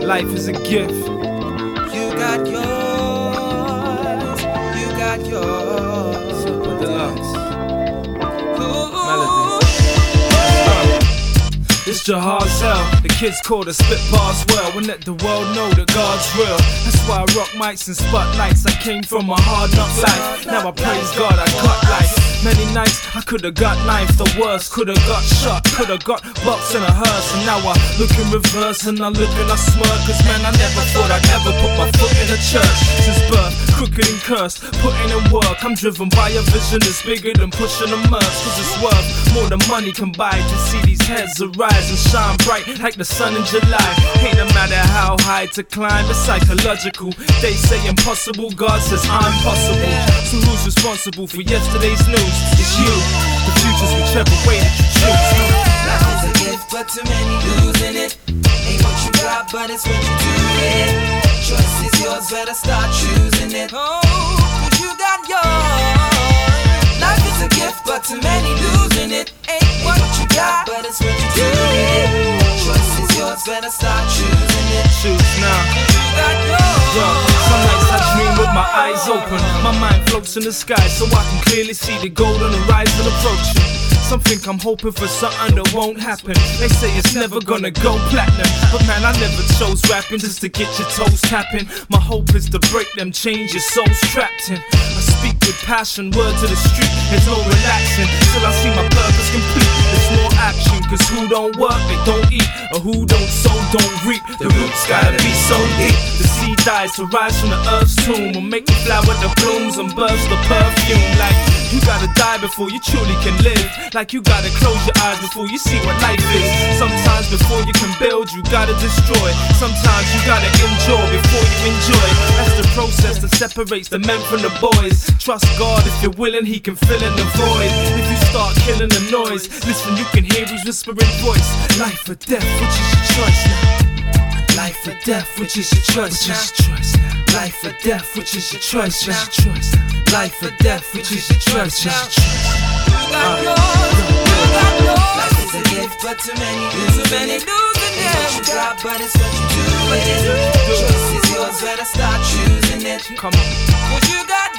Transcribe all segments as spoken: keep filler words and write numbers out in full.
Life is a gift. You got yours. You got yours. Super Deluxe. Ooh. Melody. Uh, It's Jahaz hell. The kids call the spit bars well. We let the world know that God's real. That's why I rock mics and spotlights. I came from a hard knock life. Now I praise God, I got life. Many nights I could've got knife, the worst. Could've got shot, could've got boxed in a hearse. And now I look in reverse and I look and I smirk. Cause man, I never thought I'd ever put my foot in a church. Since birth, crooked and cursed, putting in work. I'm driven by a vision that's bigger than pushing a merc. Cause it's worth more than money can buy. To see these heads arise and shine bright like the sun in July. Ain't no matter how high to climb, it's psychological. They say impossible, God says I'm possible. So who's responsible for yesterday's news? It's you. The future's whichever way that you choose. Life is a gift, but too many losing it. Ain't what you got, but it's what you do with it. Choice is yours, better start choosing it. Oh, cause you got yours. Life is a gift, but too many losing it. Ain't what you got, but it's what you do with it. Choice is yours, better start choosing it. Choose now. You got yours. Yo, some nights I dream with my eyes open. My mind floats in the sky so I can clearly see the gold on the horizon approaching. Some think I'm hoping for something that won't happen. They say it's never gonna go platinum. But man, I never chose rapping just to get your toes tapping. My hope is to break them chains your soul's trapped in. I speak with passion, word to the street. There's no relaxing till I see my purpose complete. There's more action, cause who don't work, they don't eat. Or who don't sow, don't reap. The roots gotta be so deep. The seed dies to rise from the earth's tomb. Will make the flower that blooms and bursts the perfume. Like you gotta die before you truly can live. Like you gotta close your eyes before you see what life is. Sometimes before you can build, you gotta destroy. Sometimes you gotta endure before you enjoy. That's the process that separates the men from the boys. Trust God, if you're willing, He can fill in the void. If you start killing the noise, listen, you can hear His whispering voice. Life or death, which is your choice now? Life or death, which is your choice now? Life or death, which is your choice now? Life or death, which is your choice now? You got yours, you got yours. Life is a gift, but too many, too many losing it. What you got, but it's what you do with it. Choice is yours, better start choosing it. Come on. Cause you got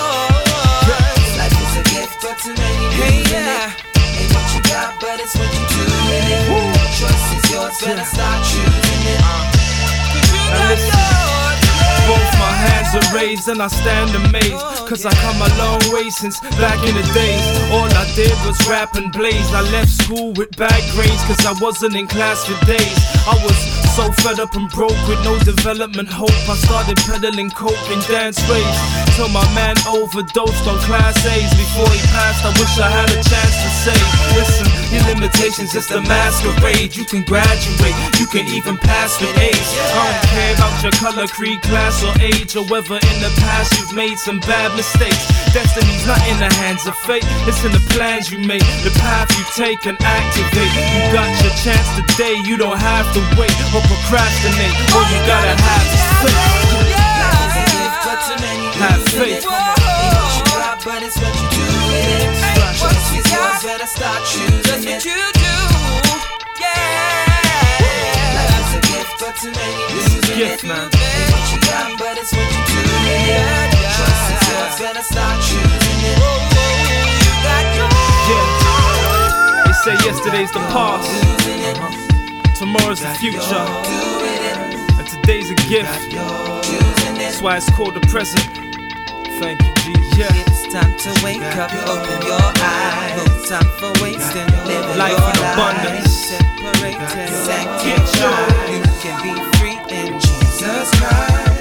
yours. Life is a gift, but too many losing it. Ain't what you got, but it's what you do with it. Choice is yours, better start choosing it. Cause you got yours. Both my hands are raised and I stand amazed. Cause I come a long way since back in the days. All I did was rap and blaze. I left school with bad grades cause I wasn't in class for days. I was so fed up and broke with no development hope. I started peddling coke in dance raves till my man overdosed on class A's. Before he passed, I wish I had a chance to say, listen, your limitations is the masquerade. You can graduate, you can even pass with A's. I don't care about your color, creed, class or age, or whether in the past you've made some bad mistakes. Destiny's not in the hands of fate, it's in the plans you make, the path you take and activate. You got your chance today, you don't have to wait or procrastinate. All you gotta have is faith. Have faith. Ain't what you got, but it's what you do with it. Choice is yours, better start choosing it. That's what you do, yeah. Life is a gift, but too many losing it. Man. Ain't what you got, but it's what you do with it. Choice is yours, better start choosing it. You got yours. Yeah. They say yesterday's the past, tomorrow's the future, and today's a gift. That's why it's called the present. Thank you, Jesus. Yeah. It's time to wake up, open your eyes. No time for wasting, living Life your in abundance. Separated, sanctified. You can be free in Jesus Christ.